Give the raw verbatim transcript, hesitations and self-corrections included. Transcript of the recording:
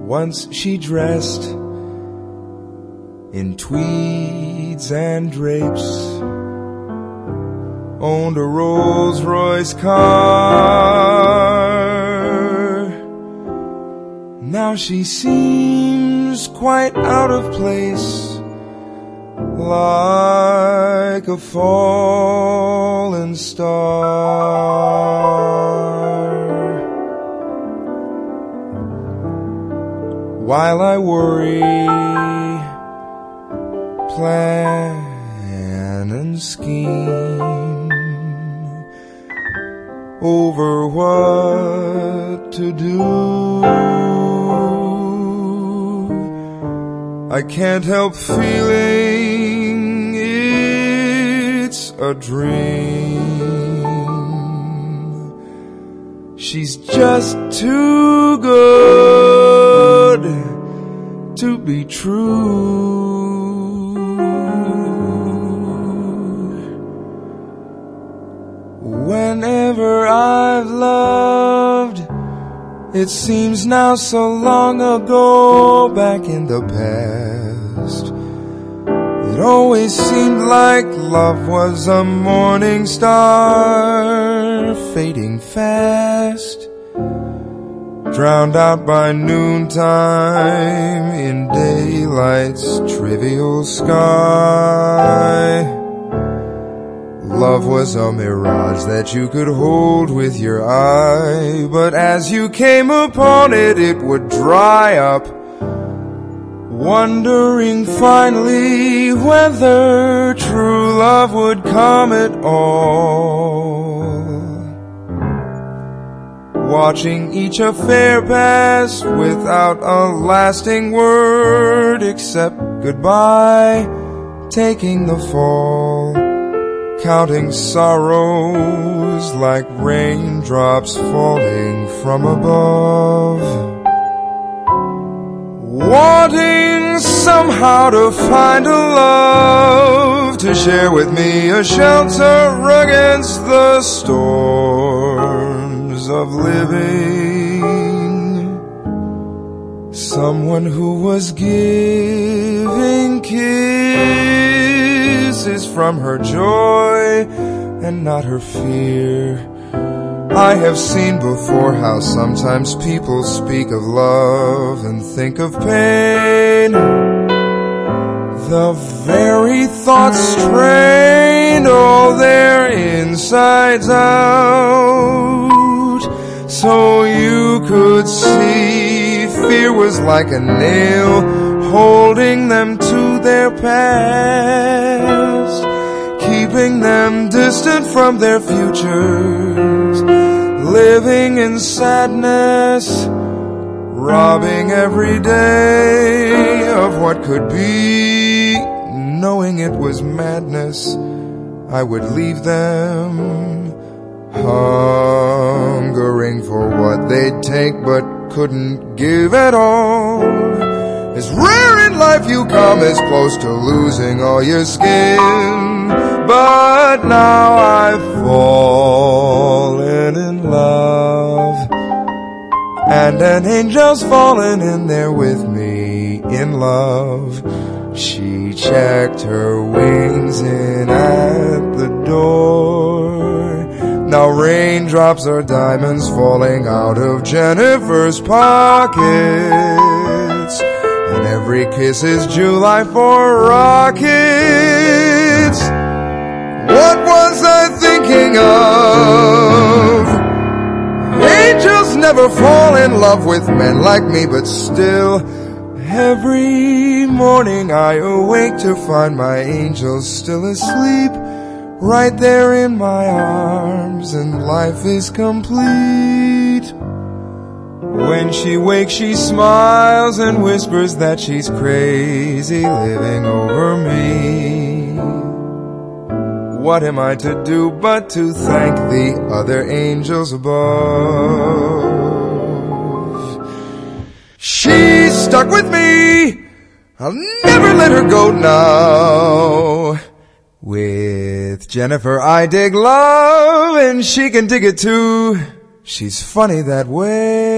Once she dressed in tweeds and drapes, owned a Rolls-Royce car. Now she seems quite out of place, like a fallen star. While I worry, plan and scheme over what to do, I can't help feeling it's a dream. She's just too good to be true. Whenever I've loved, it seems now so long ago, back in the past. It always seemed like love was a morning star, fading fast, drowned out by noontime in daylight's trivial sky. Love was a mirage that you could hold with your eye, but as you came upon it, it would dry up, wondering finally whether true love would come at all. Watching each affair pass without a lasting word except goodbye, taking the fall, counting sorrows like raindrops falling from above, wanting somehow to find a love to share with me, a shelter against the storms of living, someone who was giving kisses from her joy and not her fear. I have seen before how sometimes people speak of love and think of pain. The very thoughts strained all their insides out, so you could see fear was like a nail holding them to their past, keeping them distant from their futures, living in sadness, robbing every day of what could be, knowing it was madness. I would leave them hungering for what they'd take but couldn't give at all. As rare in life you come as close to losing all your skin, but now I've fallen in love, and an angel's fallen in there with me in love. She checked her wings in at the door. Now raindrops are diamonds falling out of Jennifer's pockets, and every kiss is July for rockets. What was I thinking of? Angels never fall in love with men like me, but still, every morning I awake to find my angel still asleep, right there in my arms, and life is complete. When she wakes, she smiles and whispers that she's crazy living over me. What am I to do but to thank the other angels above? She's stuck with me, I'll never let her go now. With Jennifer I dig love, and she can dig it too. She's funny that way.